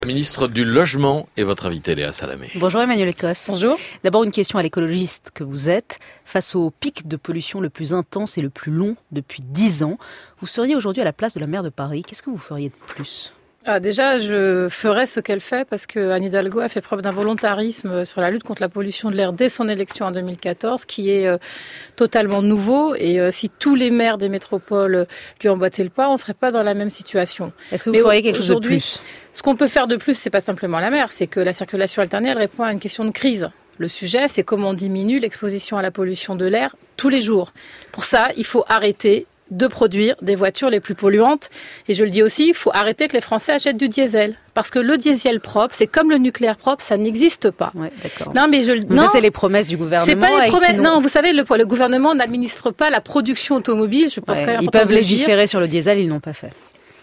Ministre du Logement est votre invité, Léa Salamé. Bonjour Emmanuel Ecosse. Bonjour. D'abord une question à l'écologiste que vous êtes. Face au pic de pollution le plus intense et le plus long depuis 10 ans, vous seriez aujourd'hui à la place de la maire de Paris. Qu'est-ce que vous feriez de plus ? Déjà, je ferai ce qu'elle fait parce que Anne Hidalgo a fait preuve d'un volontarisme sur la lutte contre la pollution de l'air dès son élection en 2014, qui est totalement nouveau. Et si tous les maires des métropoles lui emboîtaient le pas, on ne serait pas dans la même situation. Est-ce que vous feriez quelque chose de plus ? Ce qu'on peut faire de plus, c'est pas simplement la mer, c'est que la circulation alternée, elle répond à une question de crise. Le sujet, c'est comment on diminue l'exposition à la pollution de l'air tous les jours. Pour ça, il faut arrêter de produire des voitures les plus polluantes. Et je le dis aussi, il faut arrêter que les Français achètent du diesel. Parce que le diesel propre, c'est comme le nucléaire propre, ça n'existe pas. Ouais, d'accord. Non, mais ça, c'est les promesses du gouvernement. C'est pas les promesses. Non, vous savez, le gouvernement n'administre pas la production automobile. Je pense ils peuvent légiférer sur le diesel, ils n'ont pas fait.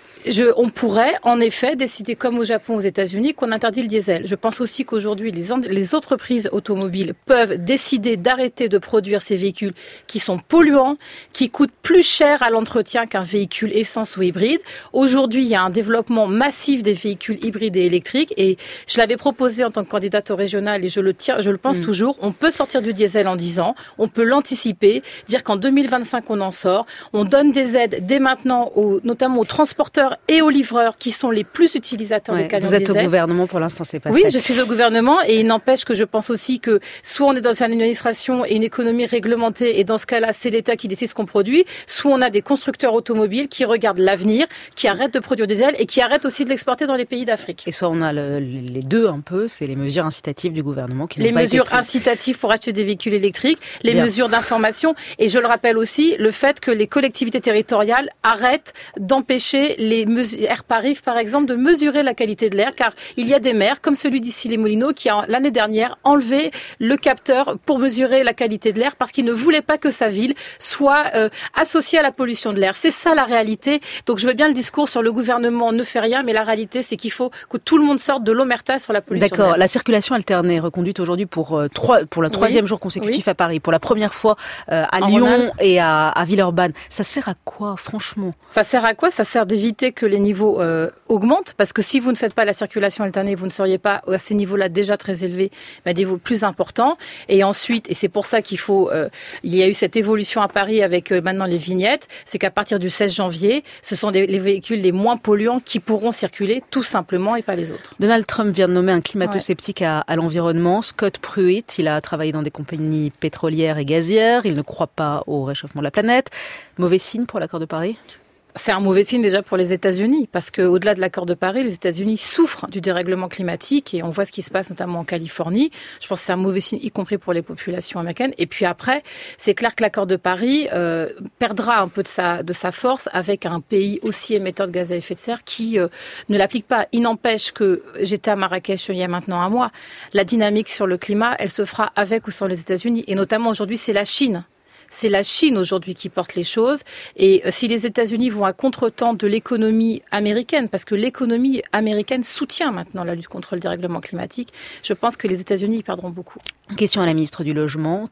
On pourrait, en effet, décider, comme au Japon, aux États-Unis, qu'on interdit le diesel. Je pense aussi qu'aujourd'hui, les entreprises automobiles peuvent décider d'arrêter de produire ces véhicules qui sont polluants, qui coûtent plus cher à l'entretien qu'un véhicule essence ou hybride. Aujourd'hui, il y a un développement massif des véhicules hybrides et électriques. Et je l'avais proposé en tant que candidate au régional, et je le pense toujours. On peut sortir du diesel en 10 ans. On peut l'anticiper, dire qu'en 2025, on en sort. On donne des aides dès maintenant, notamment aux transporteurs et aux livreurs qui sont les plus utilisateurs des camions diesel. Vous êtes au gouvernement pour l'instant, c'est pas fait. Oui, je suis au gouvernement et il n'empêche que je pense aussi que soit on est dans une administration et une économie réglementée et dans ce cas-là, c'est l'État qui décide ce qu'on produit, soit on a des constructeurs automobiles qui regardent l'avenir, qui arrêtent de produire du diesel et qui arrêtent aussi de l'exporter dans les pays d'Afrique. Et soit on a les deux un peu, c'est les mesures incitatives du gouvernement qui n'ont pas été prises. Les mesures incitatives pour acheter des véhicules électriques, les mesures d'information et je le rappelle aussi, le fait que les collectivités territoriales arrêtent d'empêcher les Airparif, par exemple, de mesurer la qualité de l'air, car il y a des maires, comme celui d'ici les Moulineaux, qui a l'année dernière enlevé le capteur pour mesurer la qualité de l'air, parce qu'il ne voulait pas que sa ville soit associée à la pollution de l'air. C'est ça la réalité. Donc je veux bien le discours sur le gouvernement ne fait rien, mais la réalité, c'est qu'il faut que tout le monde sorte de l'omerta sur la pollution de l'air. D'accord. La circulation alternée est reconduite aujourd'hui pour le troisième jour consécutif à Paris, pour la première fois à Lyon et à Villeurbanne. Ça sert à quoi, franchement ? Ça sert à quoi ? Ça sert d'éviter que les niveaux augmentent, parce que si vous ne faites pas la circulation alternée, vous ne seriez pas à ces niveaux-là déjà très élevés, mais à des niveaux plus importants. Et ensuite, et c'est pour ça qu'il faut, il y a eu cette évolution à Paris avec maintenant les vignettes, c'est qu'à partir du 16 janvier, ce sont les véhicules les moins polluants qui pourront circuler, tout simplement, et pas les autres. Donald Trump vient de nommer un climato-sceptique à l'environnement, Scott Pruitt. Il a travaillé dans des compagnies pétrolières et gazières. Il ne croit pas au réchauffement de la planète. Mauvais signe pour l'accord de Paris ? C'est un mauvais signe déjà pour les États-Unis, parce qu'au-delà de l'accord de Paris, les États-Unis souffrent du dérèglement climatique et on voit ce qui se passe notamment en Californie. Je pense que c'est un mauvais signe, y compris pour les populations américaines. Et puis après, c'est clair que l'accord de Paris perdra un peu de sa force avec un pays aussi émetteur de gaz à effet de serre qui ne l'applique pas. Il n'empêche que j'étais à Marrakech il y a maintenant un mois. La dynamique sur le climat, elle se fera avec ou sans les États-Unis. Et notamment aujourd'hui, c'est la Chine. C'est la Chine aujourd'hui qui porte les choses. Et si les États-Unis vont à contretemps de l'économie américaine, parce que l'économie américaine soutient maintenant la lutte contre le dérèglement climatique, je pense que les États-Unis y perdront beaucoup. Question à la ministre du Logement.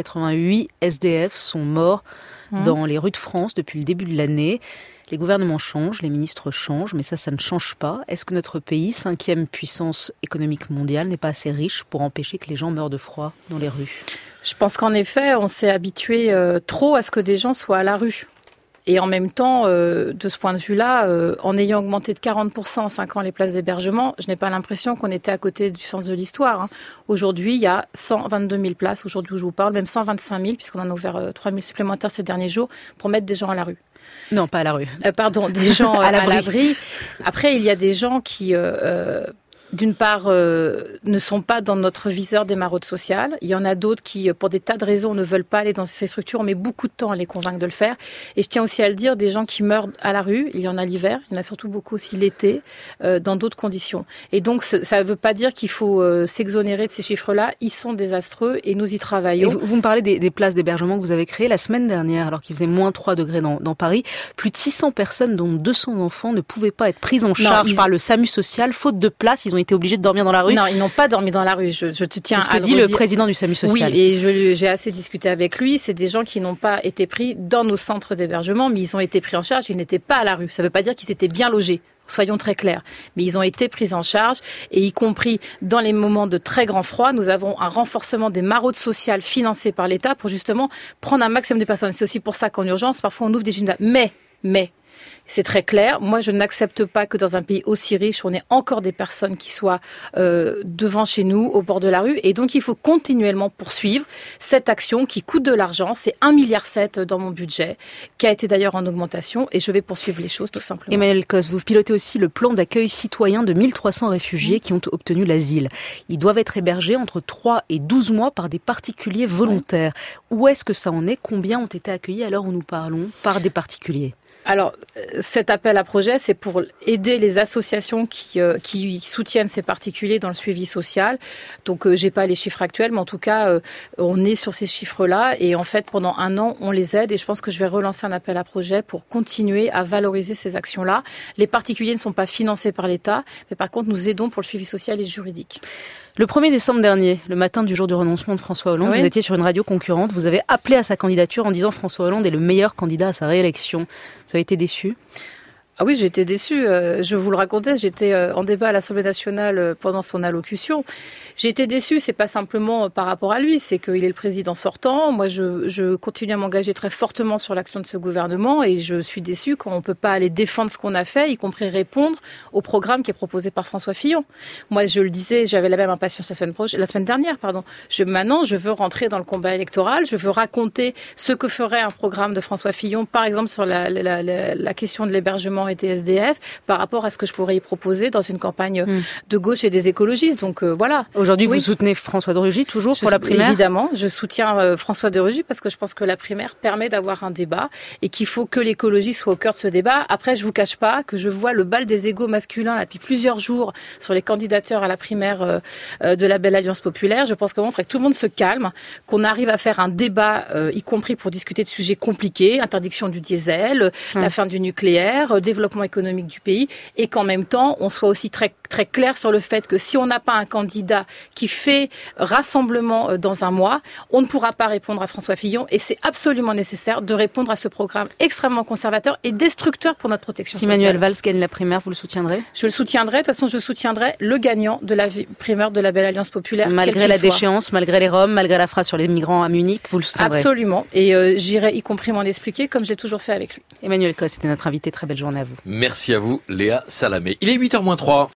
388 SDF sont morts dans les rues de France depuis le début de l'année. Les gouvernements changent, les ministres changent, mais ça ne change pas. Est-ce que notre pays, 5e puissance économique mondiale, n'est pas assez riche pour empêcher que les gens meurent de froid dans les rues ? Je pense qu'en effet, on s'est habitué trop à ce que des gens soient à la rue. Et en même temps, de ce point de vue-là, en ayant augmenté de 40% en 5 ans les places d'hébergement, je n'ai pas l'impression qu'on était à côté du sens de l'histoire. Aujourd'hui, il y a 122 000 places, aujourd'hui où je vous parle, même 125 000, puisqu'on en a ouvert 3 000 supplémentaires ces derniers jours, pour mettre des gens à la rue. Non, pas à la rue. Des gens à l'abri. Après, il y a des gens qui... d'une part, ne sont pas dans notre viseur des maraudes sociales. Il y en a d'autres qui, pour des tas de raisons, ne veulent pas aller dans ces structures. On met beaucoup de temps à les convaincre de le faire. Et je tiens aussi à le dire, des gens qui meurent à la rue, il y en a l'hiver, il y en a surtout beaucoup aussi l'été, dans d'autres conditions. Et donc, ça ne veut pas dire qu'il faut s'exonérer de ces chiffres-là. Ils sont désastreux et nous y travaillons. Et vous me parlez des places d'hébergement que vous avez créées la semaine dernière, alors qu'il faisait moins 3 degrés dans Paris. Plus de 600 personnes, dont 200 enfants, ne pouvaient pas être prises en charge par le SAMU social, faute de place. Ils ont ont été obligés de dormir dans la rue. Non, ils n'ont pas dormi dans la rue. Je te tiens à le redire. C'est ce que dit le président du SAMU social. Oui, et j'ai assez discuté avec lui. C'est des gens qui n'ont pas été pris dans nos centres d'hébergement, mais ils ont été pris en charge. Ils n'étaient pas à la rue. Ça ne veut pas dire qu'ils étaient bien logés. Soyons très clairs. Mais ils ont été pris en charge, et y compris dans les moments de très grand froid, nous avons un renforcement des maraudes sociales financées par l'État pour justement prendre un maximum de personnes. C'est aussi pour ça qu'en urgence, parfois on ouvre des gyms. Mais, c'est très clair. Moi, je n'accepte pas que dans un pays aussi riche, on ait encore des personnes qui soient devant chez nous, au bord de la rue. Et donc, il faut continuellement poursuivre cette action qui coûte de l'argent. C'est 1,7 milliard dans mon budget, qui a été d'ailleurs en augmentation. Et je vais poursuivre les choses, tout simplement. Emmanuelle Cos, vous pilotez aussi le plan d'accueil citoyen de 1300 réfugiés qui ont obtenu l'asile. Ils doivent être hébergés entre 3 et 12 mois par des particuliers volontaires. Ouais. Où est-ce que ça en est? Combien ont été accueillis à l'heure où nous parlons par des particuliers? Alors, cet appel à projet, c'est pour aider les associations qui soutiennent ces particuliers dans le suivi social. Donc, j'ai pas les chiffres actuels, mais en tout cas, on est sur ces chiffres-là. Et en fait, pendant 1 an, on les aide. Et je pense que je vais relancer un appel à projet pour continuer à valoriser ces actions-là. Les particuliers ne sont pas financés par l'État, mais par contre, nous aidons pour le suivi social et juridique. Le 1er décembre dernier, le matin du jour du renoncement de François Hollande, oui. Vous étiez sur une radio concurrente, vous avez appelé à sa candidature en disant François Hollande est le meilleur candidat à sa réélection. Vous avez été déçu ? Ah oui, j'étais déçue. Je vous le racontais, j'étais en débat à l'Assemblée nationale pendant son allocution. J'ai été déçue, c'est pas simplement par rapport à lui, c'est qu'il est le président sortant. Moi, je continue à m'engager très fortement sur l'action de ce gouvernement et je suis déçue quand on peut pas aller défendre ce qu'on a fait, y compris répondre au programme qui est proposé par François Fillon. Moi, je le disais, j'avais la même impatience la semaine dernière. Maintenant, je veux rentrer dans le combat électoral, je veux raconter ce que ferait un programme de François Fillon, par exemple sur la question de l'hébergement et des SDF, par rapport à ce que je pourrais y proposer dans une campagne de gauche et des écologistes. Donc voilà. Aujourd'hui, vous soutenez François de Rugy toujours pour la primaire ? Évidemment, je soutiens François de Rugy parce que je pense que la primaire permet d'avoir un débat et qu'il faut que l'écologie soit au cœur de ce débat. Après, je vous cache pas que je vois le bal des égos masculins là, depuis plusieurs jours sur les candidatures à la primaire de la Belle Alliance Populaire. Je pense qu'il faudrait que tout le monde se calme, qu'on arrive à faire un débat, y compris pour discuter de sujets compliqués, interdiction du diesel, la fin du nucléaire, développement économique du pays, et qu'en même temps, on soit aussi très, très clair sur le fait que si on n'a pas un candidat qui fait rassemblement dans un mois, on ne pourra pas répondre à François Fillon, et c'est absolument nécessaire de répondre à ce programme extrêmement conservateur et destructeur pour notre protection sociale. Si Manuel Valls gagne la primaire, vous le soutiendrez ? Je le soutiendrai. De toute façon, je soutiendrai le gagnant de la primaire de la Belle Alliance Populaire. Malgré la déchéance, malgré les Roms, malgré la phrase sur les migrants à Munich, vous le soutiendrez ? Absolument. Et j'irai y compris m'en expliquer comme j'ai toujours fait avec lui. Emmanuelle Cos, c'était notre invité. Très belle journée à vous. Merci à vous, Léa Salamé. Il est 8h moins 3.